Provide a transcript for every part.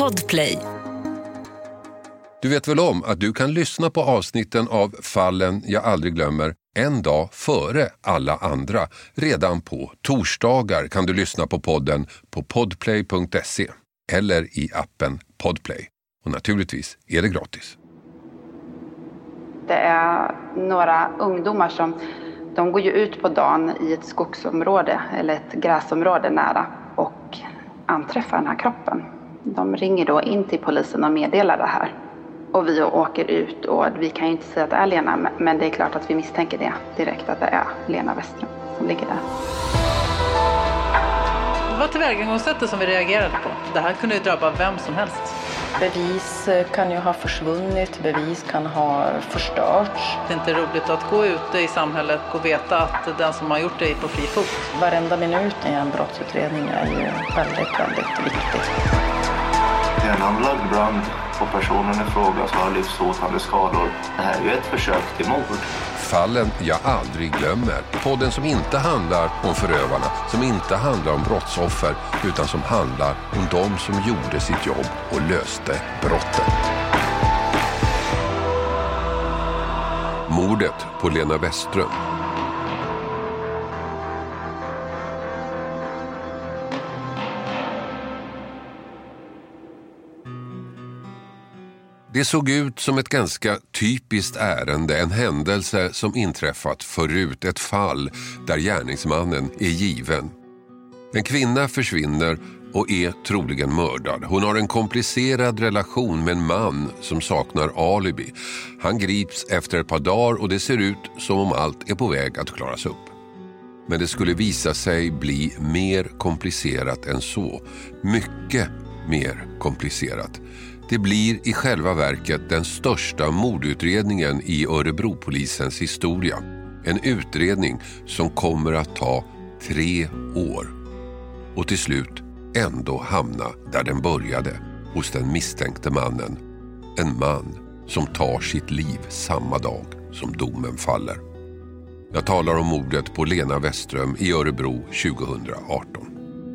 Podplay. Du vet väl om att du kan lyssna på avsnitten av Fallen jag aldrig glömmer en dag före alla andra. Redan på torsdagar kan du lyssna på podden på podplay.se eller i appen Podplay. Och naturligtvis är det gratis. Det är några ungdomar de går ju ut på dagen i ett skogsområde eller ett gräsområde nära och anträffar den här kroppen. De ringer då in till polisen och meddelar det här. Och vi åker ut och vi kan ju inte säga att det är Lena, men det är klart att vi misstänker det direkt att det är Lena Weström som ligger där. Det var tillvägagångssättet som vi reagerade på. Det här kunde ju drabba vem som helst. Bevis kan ju ha försvunnit, bevis kan ha förstörts. Det är inte roligt att gå ute i samhället och veta att den som har gjort det är på fri fot. Varenda minut i en brottsutredning är ju väldigt viktig. Det är en anlagd brand och personen i fråga som har livshotande skador. Det här är ju ett försök till mord. Fallen jag aldrig glömmer. Podden som inte handlar om förövarna, som inte handlar om brottsoffer, utan som handlar om de som gjorde sitt jobb och löste brottet. Mordet på Lena Weström. Det såg ut som ett ganska typiskt ärende, en händelse som inträffat förut, ett fall där gärningsmannen är given. En kvinna försvinner och är troligen mördad. Hon har en komplicerad relation med en man som saknar alibi. Han grips efter ett par dagar och det ser ut som om allt är på väg att klaras upp. Men det skulle visa sig bli mer komplicerat än så. Mycket mer komplicerat. Det blir i själva verket den största mordutredningen i Örebropolisens historia. En utredning som kommer att ta 3 år. Och till slut ändå hamna där den började, hos den misstänkte mannen. En man som tar sitt liv samma dag som domen faller. Jag talar om mordet på Lena Weström i Örebro 2018.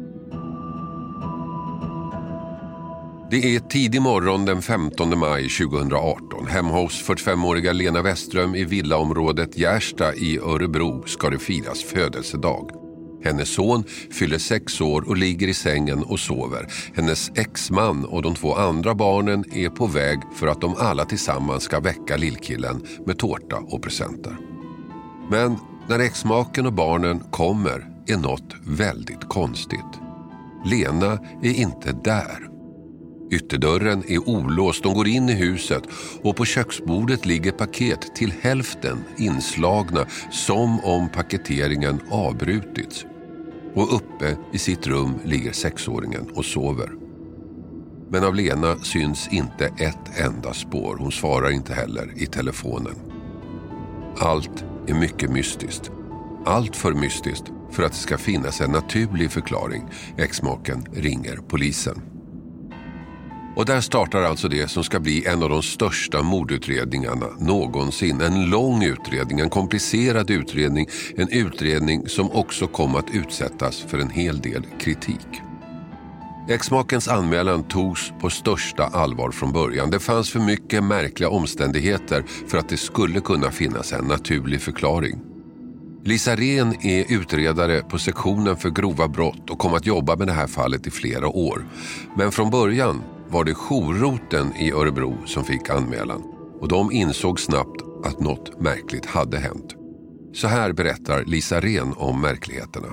Det är tidig morgon den 15 maj 2018. Hemma hos 45-åriga Lena Weström i villaområdet Gärsta i Örebro ska det firas födelsedag. Hennes son fyller 6 år och ligger i sängen och sover. Hennes exman och de 2 andra barnen är på väg för att de alla tillsammans ska väcka lillkillen med tårta och presenter. Men när exmaken och barnen kommer är något väldigt konstigt. Lena är inte där. Ytterdörren är olåst, de går in i huset och på köksbordet ligger paket till hälften inslagna som om paketeringen avbrutits. Och uppe i sitt rum ligger 6-åringen och sover. Men av Lena syns inte ett enda spår, hon svarar inte heller i telefonen. Allt är mycket mystiskt. Allt för mystiskt för att det ska finnas en naturlig förklaring. Exmaken ringer polisen. Och där startar alltså det som ska bli en av de största mordutredningarna någonsin. En lång utredning, en komplicerad utredning, en utredning som också kom att utsättas för en hel del kritik. Exmakens anmälan togs på största allvar från början. Det fanns för mycket märkliga omständigheter för att det skulle kunna finnas en naturlig förklaring. Lisa Rehn är utredare på sektionen för grova brott och kom att jobba med det här fallet i flera år. Men från början var det jourroten i Örebro som fick anmälan och de insåg snabbt att något märkligt hade hänt. Så här berättar Lisa Rehn om märkligheterna.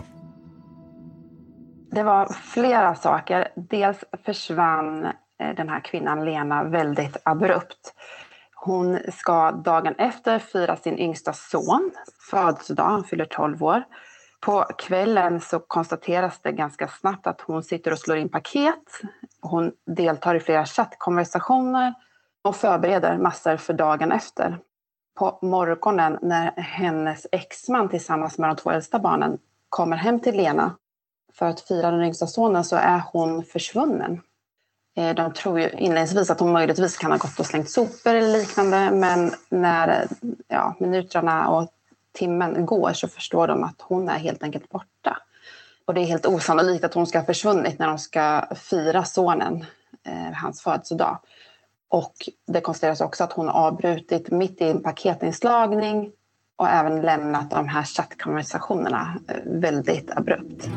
Det var flera saker. Dels försvann den här kvinnan Lena väldigt abrupt. Hon ska dagen efter fira sin yngsta son födelsedag, han fyller 12 år. På kvällen så konstateras det ganska snabbt att hon sitter och slår in paket. Hon deltar i flera chattkonversationer och förbereder massor för dagen efter. På morgonen när hennes exman tillsammans med de 2 äldsta barnen kommer hem till Lena för att fira den yngsta sonen så är hon försvunnen. De tror ju inledningsvis att hon möjligtvis kan ha gått och slängt sopor eller liknande, men när minuterna och timmen går så förstår de att hon är helt enkelt borta. Och det är helt osannolikt att hon ska ha försvunnit när de ska fira sonen hans födelsedag. Och det konstateras också att hon avbrutit mitt i en paketinslagning och även lämnat de här chattkonversationerna väldigt abrupt.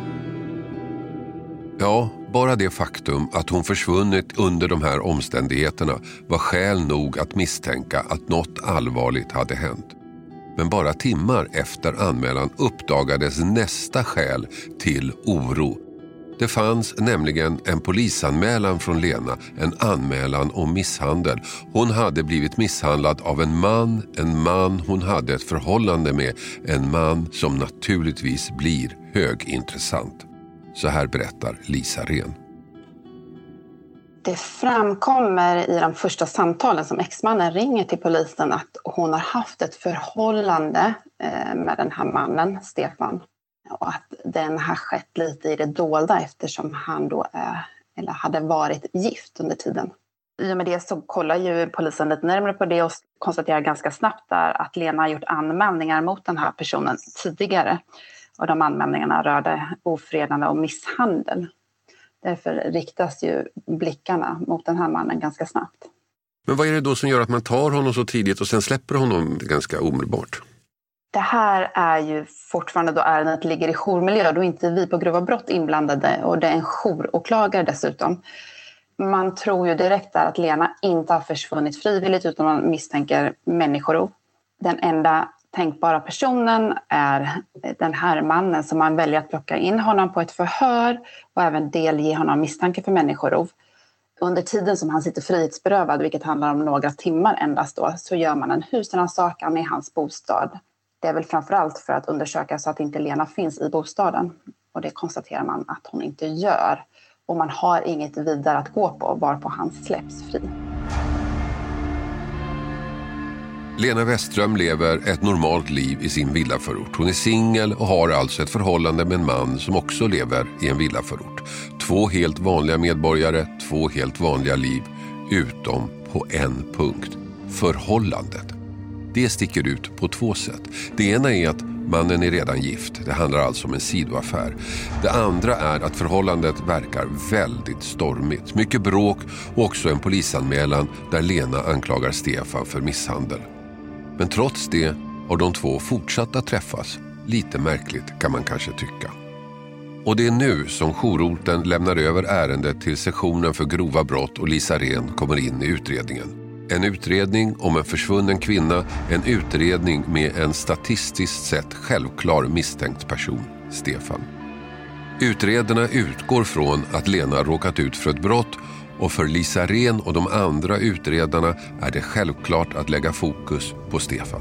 Ja, bara det faktum att hon försvunnit under de här omständigheterna var skäl nog att misstänka att något allvarligt hade hänt. Men bara timmar efter anmälan uppdagades nästa skäl till oro. Det fanns nämligen en polisanmälan från Lena, en anmälan om misshandel. Hon hade blivit misshandlad av en man hon hade ett förhållande med, en man som naturligtvis blir högintressant. Så här berättar Lisa Rehn. Det framkommer i de första samtalen som exmannen ringer till polisen att hon har haft ett förhållande med den här mannen, Stefan. Och att den har skett lite i det dolda eftersom han då hade varit gift under tiden. I och med det så kollar ju polisen lite närmare på det och konstaterar ganska snabbt där att Lena har gjort anmälningar mot den här personen tidigare. Och de anmälningarna rörde ofredande och misshandel. Därför riktas ju blickarna mot den här mannen ganska snabbt. Men vad är det då som gör att man tar honom så tidigt och sen släpper honom ganska omedelbart? Det här är ju fortfarande då ärendet ligger i jourmiljö. Då är inte vi på grova brott inblandade och det är en jouråklagare dessutom. Man tror ju direkt där att Lena inte har försvunnit frivilligt utan man misstänker människorov. Den enda tänkbara personen är den här mannen som man väljer att plocka in honom på ett förhör och även delge honom misstanke för människorov. Under tiden som han sitter frihetsberövad, vilket handlar om några timmar endast då, så gör man en husrannsakan i hans bostad. Det är väl framförallt för att undersöka så att inte Lena finns i bostaden. Och det konstaterar man att hon inte gör. Och man har inget vidare att gå på varpå han släpps fri. Lena Westerström lever ett normalt liv i sin villaförort. Hon är singel och har alltså ett förhållande med en man som också lever i en villaförort. 2 helt vanliga medborgare, 2 helt vanliga liv, utom på en punkt. Förhållandet. Det sticker ut på 2 sätt. Det ena är att mannen är redan gift. Det handlar alltså om en sidoaffär. Det andra är att förhållandet verkar väldigt stormigt. Mycket bråk och också en polisanmälan där Lena anklagar Stefan för misshandel. Men trots det har de 2 fortsatt att träffas. Lite märkligt kan man kanske tycka. Och det är nu som jourorten lämnar över ärendet till sektionen för grova brott och Lisa Rehn kommer in i utredningen. En utredning om en försvunnen kvinna, en utredning med en statistiskt sett självklar misstänkt person, Stefan. Utredarna utgår från att Lena råkat ut för ett brott och för Lisa Rehn och de andra utredarna är det självklart att lägga fokus på Stefan.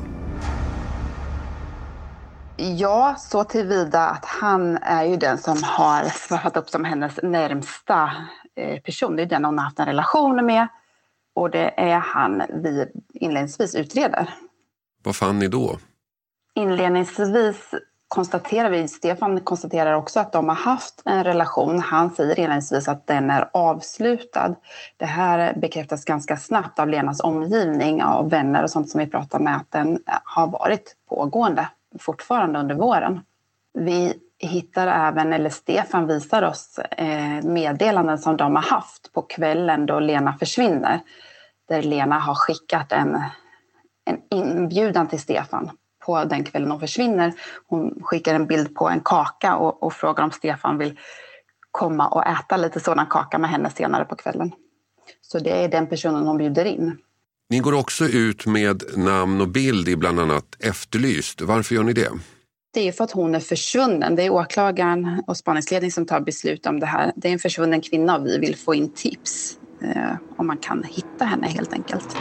Ja, så tillvida att han är ju den som har svarat upp som hennes närmsta person. Det är den hon har haft en relation med. Och det är han vi inledningsvis utreder. Vad fann ni då? Inledningsvis konstaterar vi, Stefan konstaterar också att de har haft en relation. Han säger inledningsvis att den är avslutad. Det här bekräftas ganska snabbt av Lenas omgivning, av vänner och sånt som vi pratar med, att den har varit pågående fortfarande under våren. Vi hittar även, eller Stefan visar oss meddelanden som de har haft på kvällen då Lena försvinner. Där Lena har skickat en inbjudan till Stefan på den kvällen hon försvinner. Hon skickar en bild på en kaka och frågar om Stefan vill komma och äta lite sådan kaka med henne senare på kvällen. Så det är den personen hon bjuder in. Ni går också ut med namn och bild i bland annat Efterlyst. Varför gör ni det? Det är för att hon är försvunnen. Det är åklagaren och spaningsledning som tar beslut om det här. Det är en försvunnen kvinna och vi vill få in tips om man kan hitta henne helt enkelt.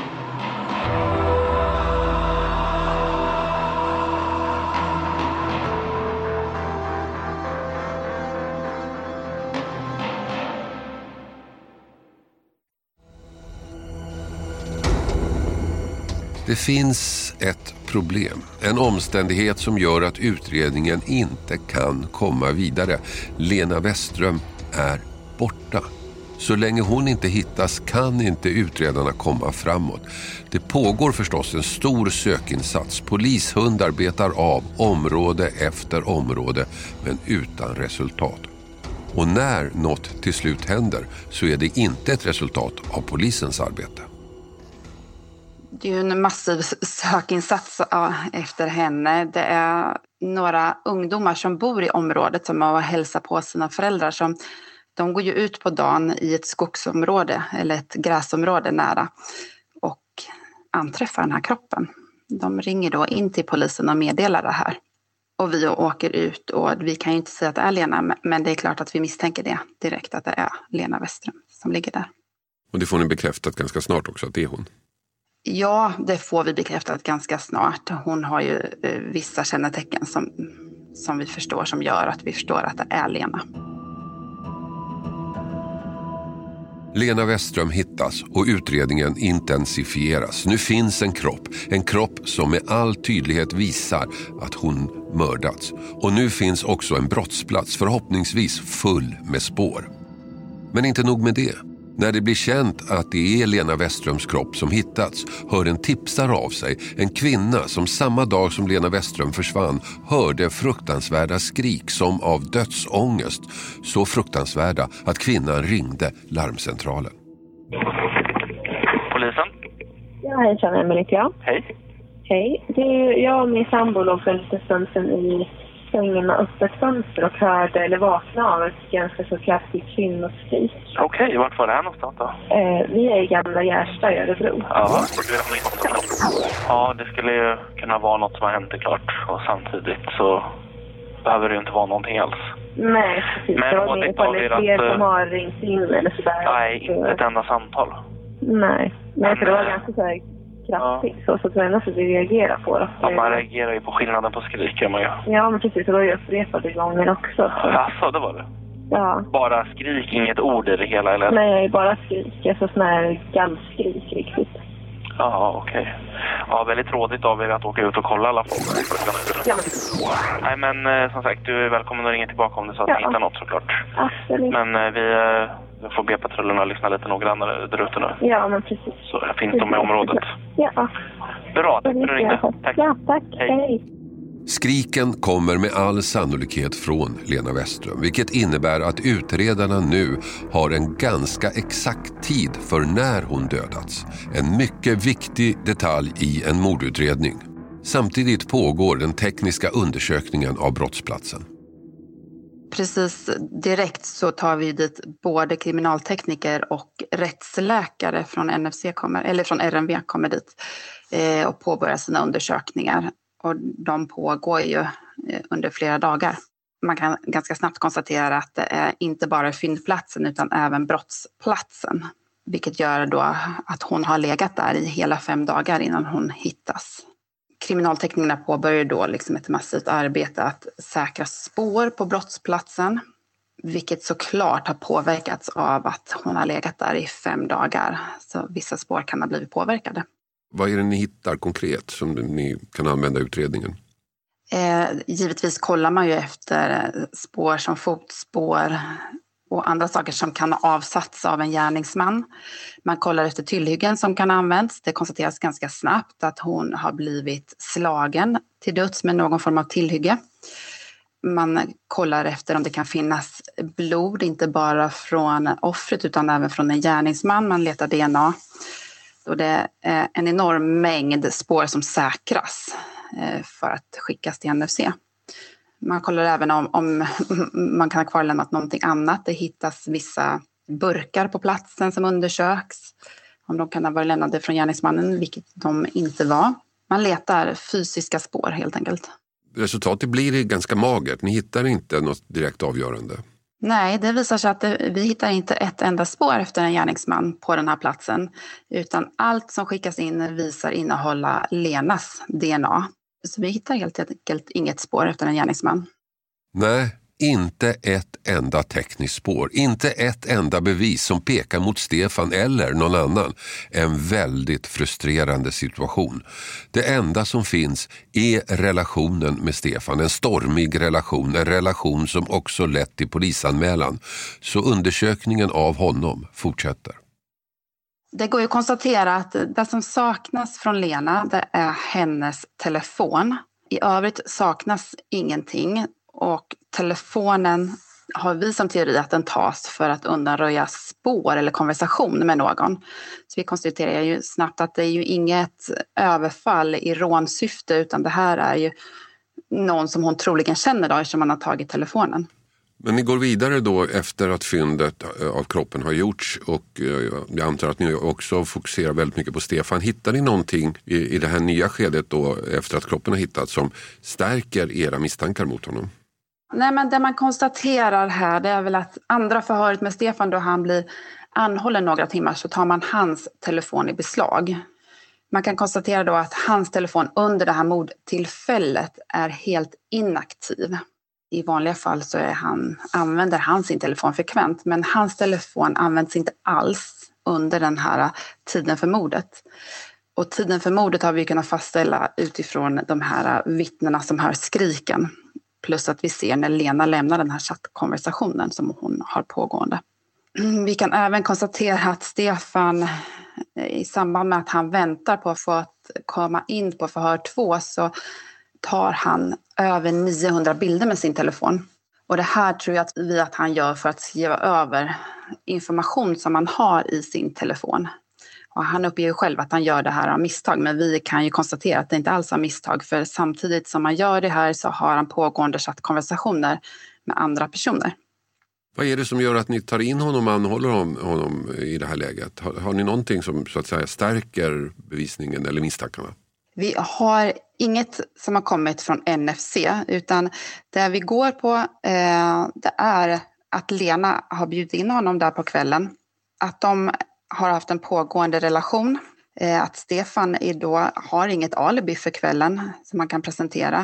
Det finns ett problem, en omständighet som gör att utredningen inte kan komma vidare. Lena Westerström är borta. Så länge hon inte hittas kan inte utredarna komma framåt. Det pågår förstås en stor sökinsats. Polishundar betar av område efter område, men utan resultat. Och när något till slut händer så är det inte ett resultat av polisens arbete. Det är ju en massiv sökinsats efter henne. Det är några ungdomar som bor i området som har hälsat på sina föräldrar. De går ju ut på dagen i ett skogsområde eller ett gräsområde nära och anträffar den här kroppen. De ringer då in till polisen och meddelar det här. Och vi åker ut och vi kan ju inte säga att det är Lena, men det är klart att vi misstänker det direkt, att det är Lena Westerström som ligger där. Och det får ni bekräftat ganska snart också att det är hon? Ja, det får vi bekräftat ganska snart. Hon har ju vissa kännetecken som vi förstår, som gör att vi förstår att det är Lena. Lena Westerström hittas och utredningen intensifieras. Nu finns en kropp som med all tydlighet visar att hon mördats. Och nu finns också en brottsplats, förhoppningsvis full med spår. Men inte nog med det. När det blir känt att det är Lena Westerströms kropp som hittats hör en tipsare av sig, en kvinna som samma dag som Lena Westerström försvann hörde fruktansvärda skrik som av dödsångest. Så fruktansvärda att kvinnan ringde larmcentralen. Polisen? Ja, hej, känner Emelie, ja. Hej. Hej. Jag och min sambo låg för en liten stund sedan i sängen med öppet fönster och hörde eller vaknade av ett ganska så kraftigt kvinnoskrik. Okej, vart var det här någonstans då? Vi är i Gamla Gärsta i Örebro. Ja, det skulle ju kunna vara något som har hänt, klart. Och samtidigt så behöver det ju inte vara någonting alls. Nej, precis. Men det var inget fler som har ringt in eller sådär. Nej, inte ett enda samtal. Nej, för det var ganska så här kraftigt. Ja. Så tror jag att vi reagerar på det. Ja, man reagerar ju på skillnaden på skrik, man ju. Ja, men precis. Det var ju upprepade gånger också. Alltså, det var det? Ja. Bara skrik, inget ord i det hela, eller? Nej, bara skrik. Alltså sån här gallskrik riktigt. Ja, okej. Ja, väldigt trådigt av er att åka ut och kolla alla fall. Ja. Nej, men som sagt, du är välkommen att ringa tillbaka om du så att ni hittar något, såklart. Absolut. Men vi får be patrullerna lyssna lite noggrannare där ute nu. Ja, men precis. Så finns de i området. Ja. Bra, tack för att du ringde. Tack. Ja, tack. Hej. Skriken kommer med all sannolikhet från Lena Westerström, vilket innebär att utredarna nu har en ganska exakt tid för när hon dödats. En mycket viktig detalj i en mordutredning. Samtidigt pågår den tekniska undersökningen av brottsplatsen. Precis direkt så tar vi dit både kriminaltekniker och rättsläkare från från RMV kommer dit och påbörjar sina undersökningar. Och de pågår ju under flera dagar. Man kan ganska snabbt konstatera att det är inte bara fyndplatsen utan även brottsplatsen. Vilket gör då att hon har legat där i hela 5 dagar innan hon hittas. Kriminalteknikerna påbörjar då liksom ett massivt arbete att säkra spår på brottsplatsen. Vilket såklart har påverkats av att hon har legat där i 5 dagar. Så vissa spår kan ha blivit påverkade. Vad är det ni hittar konkret som ni kan använda i utredningen? Givetvis kollar man ju efter spår som fotspår och andra saker som kan ha avsatts av en gärningsman. Man kollar efter tillhyggen som kan ha använts. Det konstateras ganska snabbt att hon har blivit slagen till döds med någon form av tillhygge. Man kollar efter om det kan finnas blod, inte bara från offret utan även från en gärningsman. Man letar DNA. Och det är en enorm mängd spår som säkras för att skickas till NFC. Man kollar även om man kan ha kvarlämnat någonting annat. Det hittas vissa burkar på platsen som undersöks. Om de kan ha varit lämnade från gärningsmannen, vilket de inte var. Man letar fysiska spår helt enkelt. Resultatet blir ganska magert. Ni hittar inte något direkt avgörande. Nej, det visar sig att vi hittar inte ett enda spår efter en gärningsman på den här platsen. Utan allt som skickas in visar innehålla Lenas DNA. Så vi hittar helt enkelt inget spår efter en gärningsman. Nej, inte ett enda tekniskt spår. Inte ett enda bevis som pekar mot Stefan eller någon annan. En väldigt frustrerande situation. Det enda som finns är relationen med Stefan. En stormig relation. En relation som också lett till polisanmälan. Så undersökningen av honom fortsätter. Det går ju att konstatera att det som saknas från Lena, det är hennes telefon. I övrigt saknas ingenting och telefonen har vi som teori att den tas för att undanröja spår eller konversation med någon. Så vi konstaterar ju snabbt att det är ju inget överfall i rånsyfte, utan det här är ju någon som hon troligen känner då, eftersom man har tagit telefonen. Men ni går vidare då efter att fyndet av kroppen har gjorts, och jag antar att ni också fokuserar väldigt mycket på Stefan. Hittar ni någonting i det här nya skedet då, efter att kroppen har hittats, som stärker era misstankar mot honom? Nej, men det man konstaterar här, det är väl att andra förhöret med Stefan, då han blir anhållen några timmar, så tar man hans telefon i beslag. Man kan konstatera då att hans telefon under det här mordtillfället är helt inaktiv. I vanliga fall så använder han sin telefon frekvent, men hans telefon används inte alls under den här tiden för mordet. Och tiden för mordet har vi kunnat fastställa utifrån de här vittnena som hör skriken. Plus att vi ser när Lena lämnar den här chattkonversationen som hon har pågående. Vi kan även konstatera att Stefan, i samband med att han väntar på att få komma in på förhör 2, så tar han över 900 bilder med sin telefon. Och det här tror jag att han gör för att skriva över information som han har i sin telefon. Och han uppger ju själv att han gör det här av misstag, men vi kan ju konstatera att det inte alls är misstag, för samtidigt som han gör det här så har han pågående chattkonversationer med andra personer. Vad är det som gör att ni tar in honom och anhåller honom i det här läget? Har ni någonting som så att säga stärker bevisningen eller misstankarna? Vi har inget som har kommit från NFC, utan det vi går på det är att Lena har bjudit in honom där på kvällen. Att de har haft en pågående relation. Att Stefan då har inget alibi för kvällen som man kan presentera.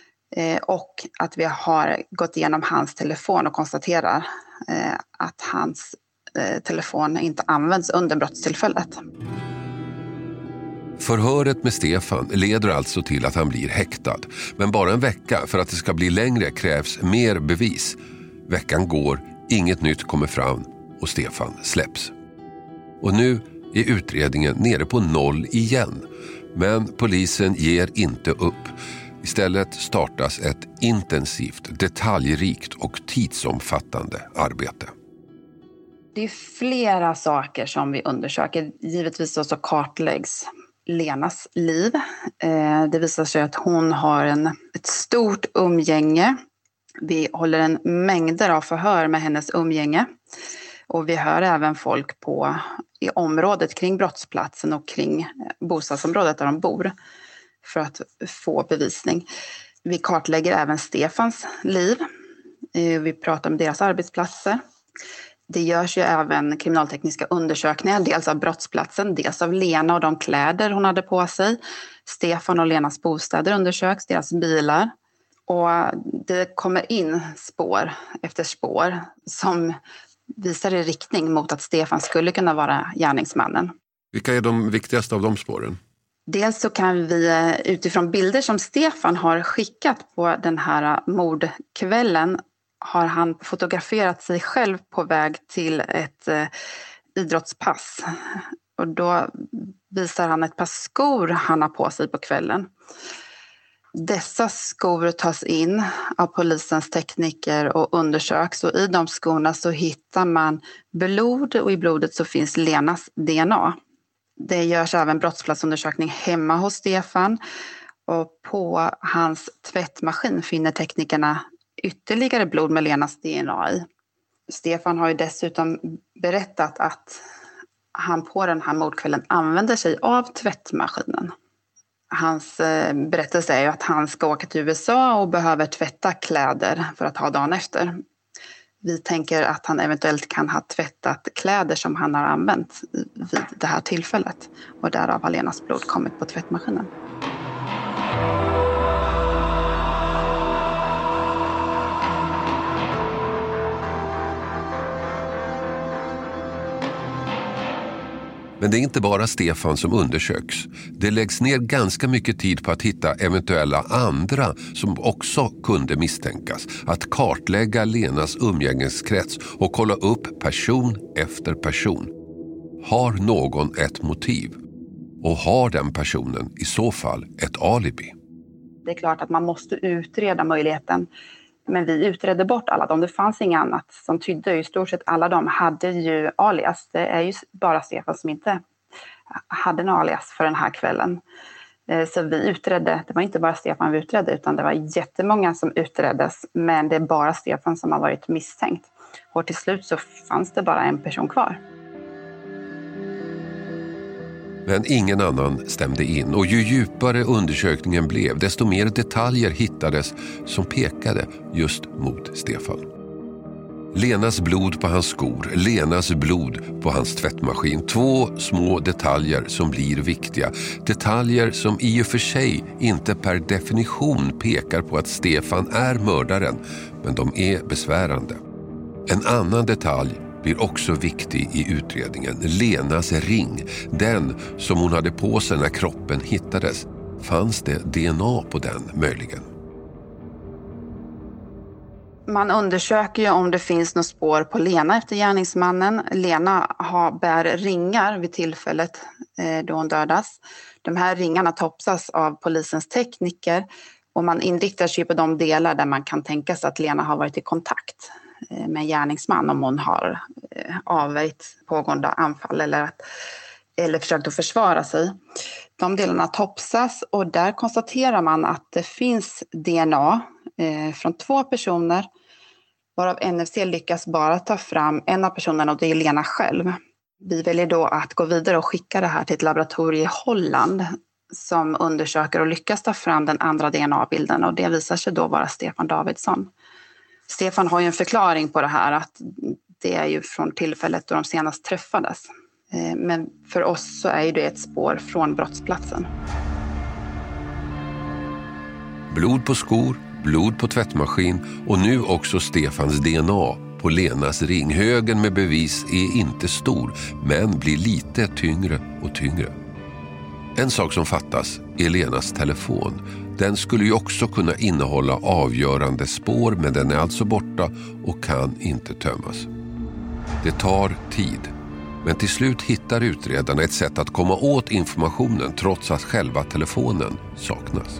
Och att vi har gått igenom hans telefon och konstaterar att hans telefon inte används under brottstillfället. Förhöret med Stefan leder alltså till att han blir häktad. Men bara en vecka. För att det ska bli längre krävs mer bevis. Veckan går, inget nytt kommer fram och Stefan släpps. Och nu är utredningen nere på 0 igen. Men polisen ger inte upp. Istället startas ett intensivt, detaljrikt och tidsomfattande arbete. Det är flera saker som vi undersöker. Givetvis så kartläggs Lenas liv. Det visar sig att hon har ett stort umgänge. Vi håller en mängder av förhör med hennes umgänge. Och vi hör även folk i området kring brottsplatsen och kring bostadsområdet där de bor för att få bevisning. Vi kartlägger även Stefans liv. Vi pratar om deras arbetsplatser. Det görs ju även kriminaltekniska undersökningar, dels av brottsplatsen, dels av Lena och de kläder hon hade på sig. Stefan och Lenas bostäder undersöks, deras bilar. Och det kommer in spår efter spår som visar i riktning mot att Stefan skulle kunna vara gärningsmannen. Vilka är de viktigaste av de spåren? Dels så kan vi utifrån bilder som Stefan har skickat på den här mordkvällen har han fotograferat sig själv på väg till ett idrottspass. Och då visar han ett par skor han har på sig på kvällen. Dessa skor tas in av polisens tekniker och undersöks. Och i de skorna så hittar man blod och i blodet så finns Lenas DNA. Det görs även brottsplatsundersökning hemma hos Stefan. Och på hans tvättmaskin finner teknikerna ytterligare blod med Lenas DNA i. Stefan har ju dessutom berättat att han på den här mordkvällen använder sig av tvättmaskinen. Hans berättelse är ju att han ska åka till USA och behöver tvätta kläder för att ha dagen efter. Vi tänker att han eventuellt kan ha tvättat kläder som han har använt vid det här tillfället. Och därav har Lenas blod kommit på tvättmaskinen. Men det är inte bara Stefan som undersöks. Det läggs ner ganska mycket tid på att hitta eventuella andra som också kunde misstänkas. Att kartlägga Lenas umgängeskrets och kolla upp person efter person. Har någon ett motiv? Och har den personen i så fall ett alibi? Det är klart att man måste utreda möjligheten Men vi utredde bort alla dem. Det fanns inget annat som tydde. I stort sett alla de hade ju alias. Det är ju bara Stefan som inte hade en alias för den här kvällen. Så vi utredde, det var inte bara Stefan vi utredde utan det var jättemånga som utreddes. Men det är bara Stefan som har varit misstänkt. Och till slut så fanns det bara en person kvar. Men ingen annan stämde in och ju djupare undersökningen blev desto mer detaljer hittades som pekade just mot Stefan. Lenas blod på hans skor, Lenas blod på hans tvättmaskin. 2 små detaljer som blir viktiga. Detaljer som i och för sig inte per definition pekar på att Stefan är mördaren, men de är besvärande. En annan detalj blir också viktig i utredningen. Lenas ring, den som hon hade på sig när kroppen hittades. Fanns det DNA på den möjligen? Man undersöker ju om det finns något spår på Lena efter gärningsmannen. Lena bär ringar vid tillfället då hon dödas. De här ringarna topsas av polisens tekniker och man inriktar sig på de delar där man kan tänka sig att Lena har varit i kontakt med en gärningsman om hon har avvärjt pågående anfall eller försökt att försvara sig. De delarna topsas och där konstaterar man att det finns DNA från 2 personer varav NFC lyckas bara ta fram en av personerna och det är Lena själv. Vi väljer då att gå vidare och skicka det här till ett laboratorium i Holland som undersöker och lyckas ta fram den andra DNA-bilden och det visar sig då vara Stefan Davidsson. Stefan har ju en förklaring på det här att det är ju från tillfället då de senast träffades. Men för oss så är ju det ett spår från brottsplatsen. Blod på skor, blod på tvättmaskin och nu också Stefans DNA på Lenas ring. Högen med bevis är inte stor men blir lite tyngre och tyngre. En sak som fattas är Lenas telefon. Den skulle ju också kunna innehålla avgörande spår men den är alltså borta och kan inte tömmas. Det tar tid. Men till slut hittar utredarna ett sätt att komma åt informationen trots att själva telefonen saknas.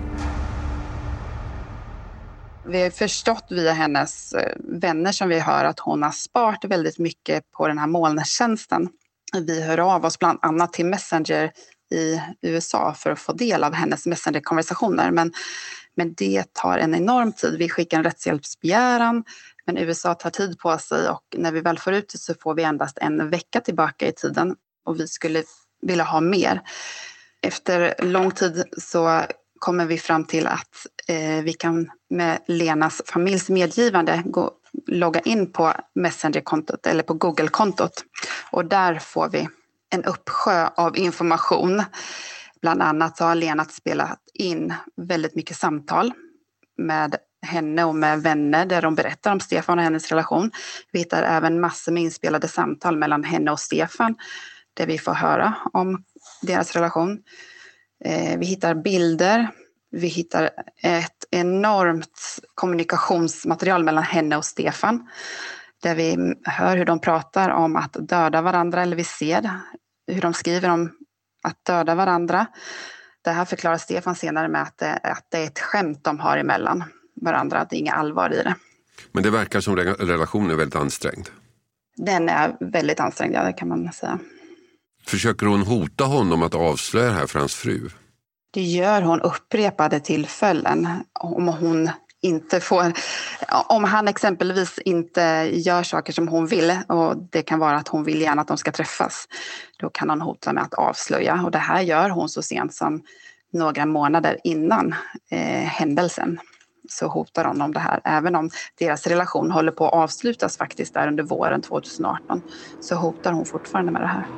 Vi har förstått via hennes vänner som vi hör att hon har sparat väldigt mycket på den här molntjänsten. Vi hör av oss bland annat till Messenger i USA för att få del av hennes Messenger-konversationer. Men det tar en enorm tid. Vi skickar en rättshjälpsbegäran men USA tar tid på sig och när vi väl får ut det så får vi endast en vecka tillbaka i tiden och vi skulle vilja ha mer. Efter lång tid så kommer vi fram till att vi kan med Lenas familjs medgivande logga in på Messenger-kontot eller på Google-kontot och där får vi en uppsjö av information. Bland annat så har Lena spelat in väldigt mycket samtal med henne och med vänner där de berättar om Stefan och hennes relation. Vi hittar även massor med inspelade samtal mellan henne och Stefan där vi får höra om deras relation. Vi hittar bilder, vi hittar ett enormt kommunikationsmaterial mellan henne och Stefan där vi hör hur de pratar om att döda varandra eller vi ser hur de skriver om att döda varandra. Det här förklarar Stefan senare med att det är ett skämt de har emellan varandra, att det är inga allvar i det. Men det verkar som relationen är väldigt ansträngd. Den är väldigt ansträngd, ja, det kan man säga. Försöker hon hota honom att avslöja det här för hans fru? Det gör hon upprepade tillfällen. Om han exempelvis inte gör saker som hon vill och det kan vara att hon vill gärna att de ska träffas, då kan hon hota med att avslöja. Och det här gör hon så sent som några månader innan händelsen. Så hotar hon om det här. Även om deras relation håller på att avslutas faktiskt där under våren 2018 så hotar hon fortfarande med det här.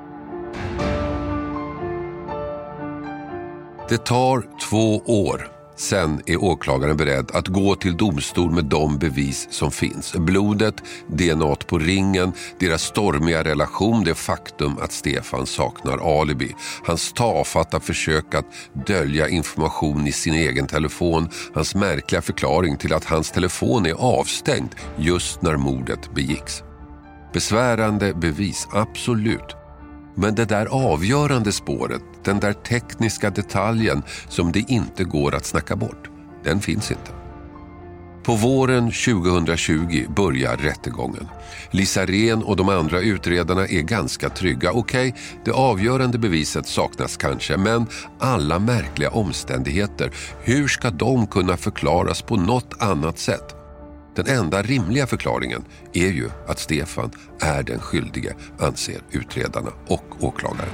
Det tar 2 år Sen är åklagaren beredd att gå till domstol med de bevis som finns. Blodet, DNA på ringen, deras stormiga relation, det faktum att Stefan saknar alibi. Hans tafatta försök att dölja information i sin egen telefon. Hans märkliga förklaring till att hans telefon är avstängd just när mordet begicks. Besvärande bevis, absolut. Men det där avgörande spåret, den där tekniska detaljen som det inte går att snacka bort, den finns inte. På våren 2020 börjar rättegången. Lisa Rehn och de andra utredarna är ganska trygga. Okej, det avgörande beviset saknas kanske, men alla märkliga omständigheter, hur ska de kunna förklaras på något annat sätt? Den enda rimliga förklaringen är ju att Stefan är den skyldige, anser utredarna och åklagaren.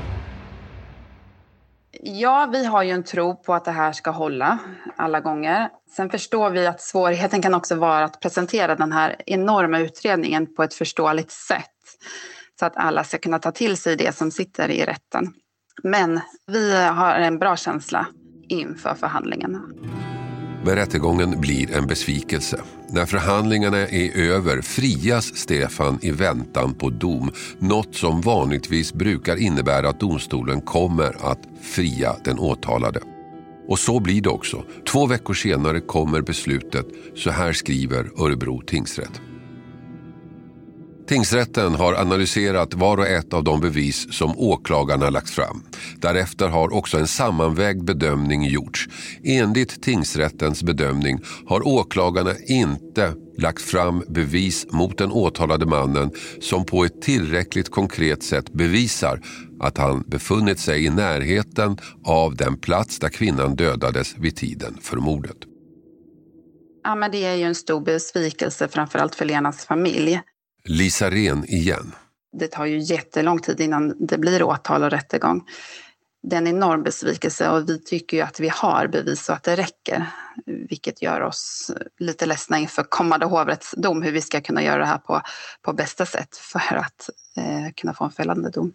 Ja, vi har ju en tro på att det här ska hålla alla gånger. Sen förstår vi att svårigheten kan också vara att presentera den här enorma utredningen på ett förståeligt sätt. Så att alla ska kunna ta till sig det som sitter i rätten. Men vi har en bra känsla inför förhandlingarna. Men rättegången blir en besvikelse. När förhandlingarna är över frias Stefan i väntan på dom. Något som vanligtvis brukar innebära att domstolen kommer att fria den åtalade. Och så blir det också. 2 veckor senare kommer beslutet. Så här skriver Örebro tingsrätt. Tingsrätten har analyserat var och ett av de bevis som åklagarna lagt fram. Därefter har också en sammanvägd bedömning gjorts. Enligt tingsrättens bedömning har åklagarna inte lagt fram bevis mot den åtalade mannen som på ett tillräckligt konkret sätt bevisar att han befunnit sig i närheten av den plats där kvinnan dödades vid tiden för mordet. Ja, men det är ju en stor besvikelse framförallt för Lenas familj. Lisa Rehn igen. Det tar ju jättelång tid innan det blir åtal och rättegång. Det är en enorm besvikelse och vi tycker ju att vi har bevis så att det räcker. Vilket gör oss lite ledsna inför kommande hovrättsdom hur vi ska kunna göra det här på bästa sätt för att kunna få en fällande dom.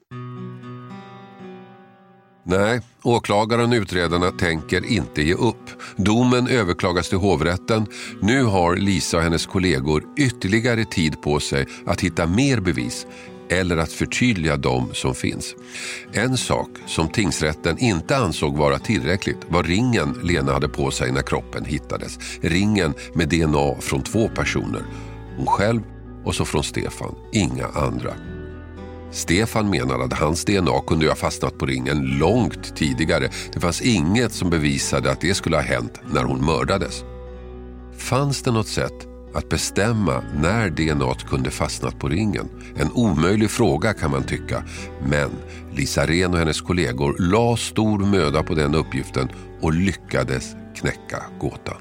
Nej, åklagaren och utredarna tänker inte ge upp. Domen överklagas till hovrätten. Nu har Lisa och hennes kollegor ytterligare tid på sig att hitta mer bevis eller att förtydliga dem som finns. En sak som tingsrätten inte ansåg vara tillräckligt var ringen Lena hade på sig när kroppen hittades. Ringen med DNA från 2 personer. Hon själv och så från Stefan, inga andra. Stefan menade att hans DNA kunde ha fastnat på ringen långt tidigare. Det fanns inget som bevisade att det skulle ha hänt när hon mördades. Fanns det något sätt att bestämma när DNA kunde fastnat på ringen? En omöjlig fråga kan man tycka. Men Lisa Rehn och hennes kollegor la stor möda på den uppgiften och lyckades knäcka gåtan.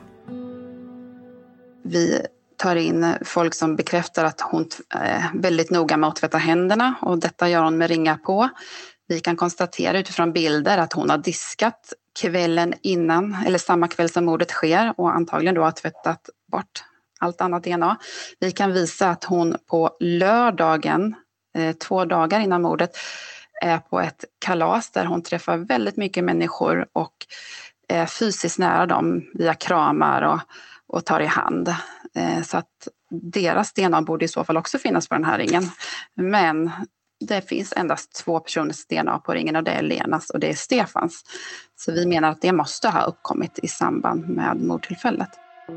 Vi tar in folk som bekräftar att hon är väldigt noga med att tvätta händerna och detta gör hon med ringar på. Vi kan konstatera utifrån bilder att hon har diskat kvällen innan eller samma kväll som mordet sker och antagligen då har tvättat bort allt annat DNA. Vi kan visa att hon på lördagen, 2 dagar innan mordet, är på ett kalas där hon träffar väldigt mycket människor och är fysiskt nära dem via kramar och tar i hand. Så att deras DNA borde i så fall också finnas på den här ringen. Men det finns endast 2 personers DNA på ringen och det är Lenas och det är Stefans. Så vi menar att det måste ha uppkommit i samband med mordtillfället.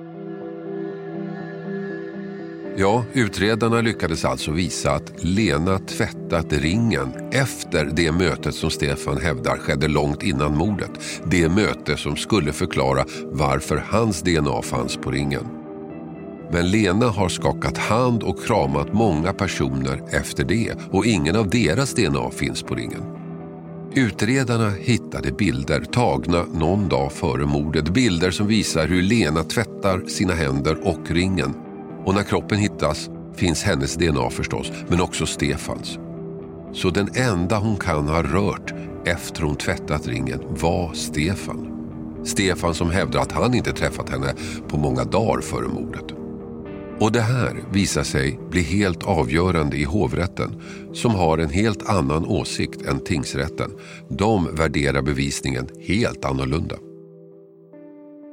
Ja, utredarna lyckades alltså visa att Lena tvättat ringen efter det mötet som Stefan hävdar skedde långt innan mordet. Det möte som skulle förklara varför hans DNA fanns på ringen. Men Lena har skakat hand och kramat många personer efter det och ingen av deras DNA finns på ringen. Utredarna hittade bilder tagna någon dag före mordet. Bilder som visar hur Lena tvättar sina händer och ringen. Och när kroppen hittas finns hennes DNA förstås, men också Stefans. Så den enda hon kan ha rört efter hon tvättat ringen var Stefan. Stefan som hävdar att han inte träffat henne på många dagar före mordet. Och det här visar sig bli helt avgörande i hovrätten som har en helt annan åsikt än tingsrätten. De värderar bevisningen helt annorlunda.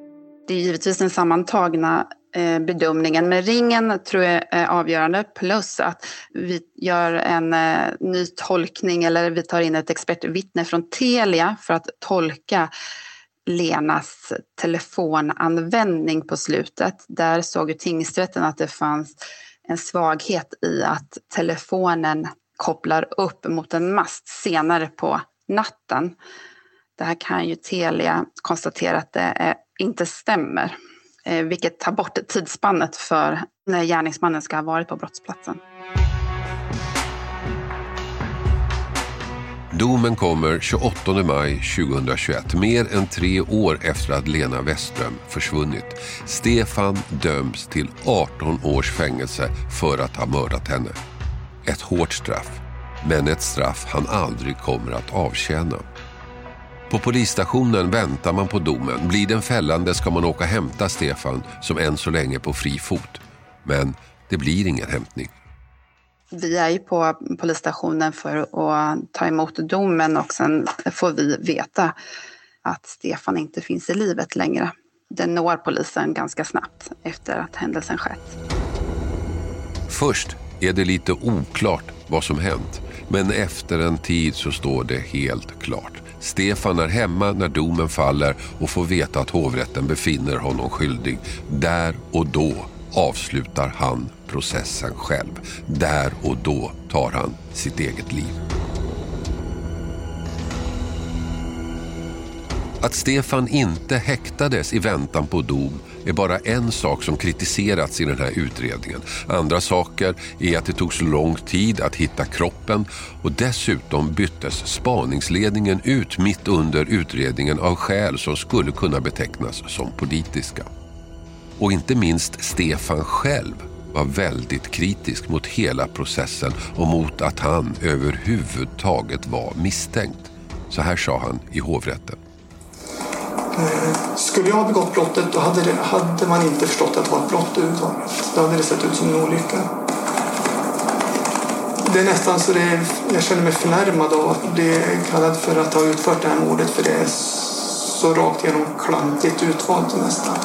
Det är givetvis den sammantagna bedömningen, men ringen tror jag är avgörande, plus att vi gör en ny tolkning eller vi tar in ett expertvittne från Telia för att tolka Lenas telefonanvändning på slutet. Där såg ju tingsrätten att det fanns en svaghet i att telefonen kopplar upp mot en mast senare på natten. Det här kan ju Telia konstatera att det inte stämmer, vilket tar bort tidsspannet för när gärningsmannen ska ha varit på brottsplatsen. Domen kommer 28 maj 2021, mer än 3 år efter att Lena Westström försvunnit. Stefan döms till 18 års fängelse för att ha mördat henne. Ett hårt straff, men ett straff han aldrig kommer att avtjäna. På polisstationen väntar man på domen. Blir den fällande ska man åka hämta Stefan, som än så länge på fri fot. Men det blir ingen hämtning. Vi är ju på polisstationen för att ta emot domen och sen får vi veta att Stefan inte finns i livet längre. Den når polisen ganska snabbt efter att händelsen skett. Först är det lite oklart vad som hänt, men efter en tid så står det helt klart. Stefan är hemma när domen faller och får veta att hovrätten befinner honom skyldig. Där och då avslutar han processen själv. Där och då tar han sitt eget liv. Att Stefan inte häktades i väntan på dom är bara en sak som kritiserats i den här utredningen. Andra saker är att det tog så lång tid att hitta kroppen och dessutom byttes spaningsledningen ut mitt under utredningen av skäl som skulle kunna betecknas som politiska. Och inte minst Stefan själv var väldigt kritisk mot hela processen och mot att han överhuvudtaget var misstänkt. Så här sa han i hovrätten. Skulle jag ha begått brottet då hade man inte förstått att det var ett brott överhuvudtaget. Då hade det sett ut som en olycka. Det är nästan så jag känner mig förnärmad av att bli kallad för att ha utfört det här mordet, för det är så rakt igenom klantigt utvalt nästan.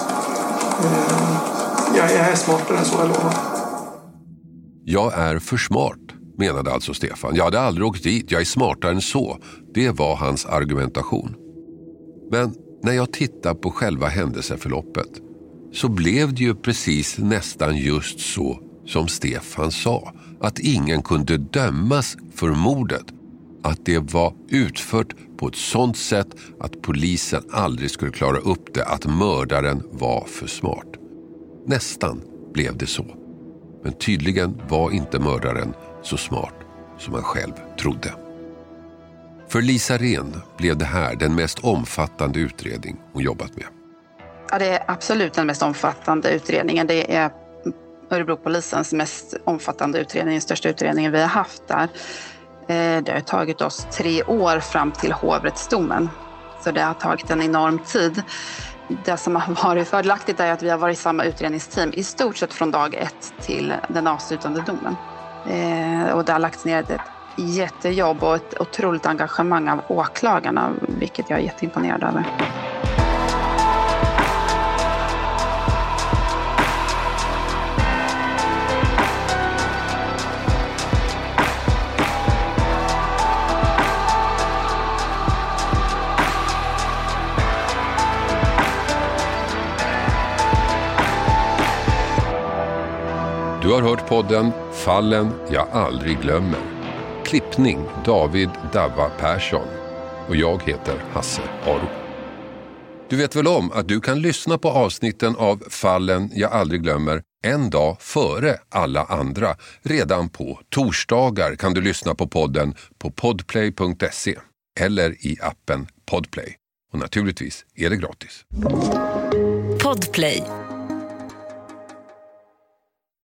Jag är smartare än så, jag lovar. Jag är för smart, menade alltså Stefan. Jag hade aldrig åkt dit, jag är smartare än så. Det var hans argumentation. Men när jag tittar på själva händelseförloppet så blev det ju precis nästan just så som Stefan sa. Att ingen kunde dömas för mordet. Att det var utfört på ett sådant sätt att polisen aldrig skulle klara upp det, att mördaren var för smart. Nästan blev det så. Men tydligen var inte mördaren så smart som han själv trodde. För Lisa Rehn blev det här den mest omfattande utredning hon jobbat med. Ja, det är absolut den mest omfattande utredningen. Det är Örebropolisens mest omfattande utredning, den största utredningen vi har haft där. Det har tagit oss 3 år fram till hovrättsdomen. Så det har tagit en enorm tid. Det som har varit fördelaktigt är att vi har varit i samma utredningsteam i stort sett från dag 1 till den avslutande domen. Och det har lagts ner ett jättejobb och ett otroligt engagemang av åklagarna, vilket jag är jätteimponerad över. Du har hört podden Fallen jag aldrig glömmer. Klippning David Davva Persson. Och jag heter Hasse Aro. Du vet väl om att du kan lyssna på avsnitten av Fallen jag aldrig glömmer en dag före alla andra. Redan på torsdagar kan du lyssna på podden på podplay.se eller i appen Podplay. Och naturligtvis är det gratis. Podplay.